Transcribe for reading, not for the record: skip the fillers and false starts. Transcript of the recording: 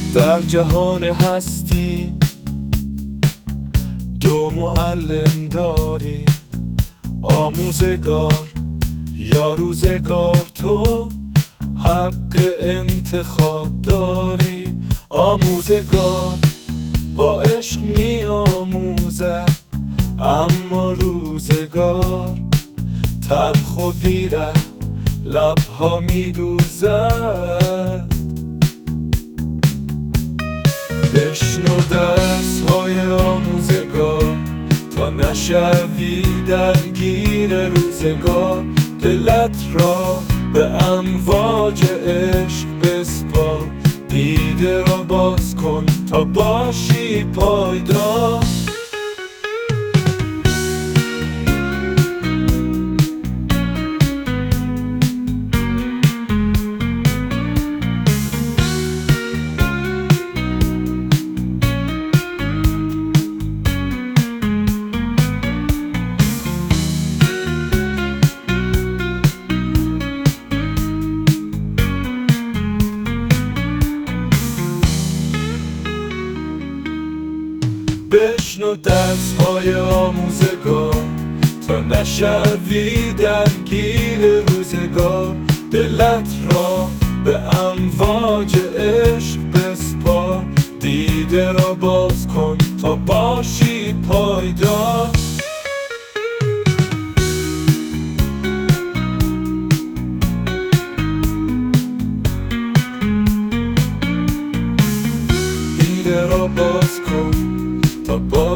در جهان هستی دو معلم داری، آموزگار یا روزگار. تو حق انتخاب داری. آموزگار با عشق می آموزد، اما روزگار تلخ و دیره لبها می دوزد. بشنو درس های آموزگار تا نشوی درگیر روزگار. دلت را به امواج عشق بسپار، دیده را باز کن تا باشی پایدار. بشنو درس های آموزگار تا نشوی درگیر روزگار. دلت را به امواج عشق بسپار، دیده را باز کن تا باشی پایدار. دیده را باز کن تا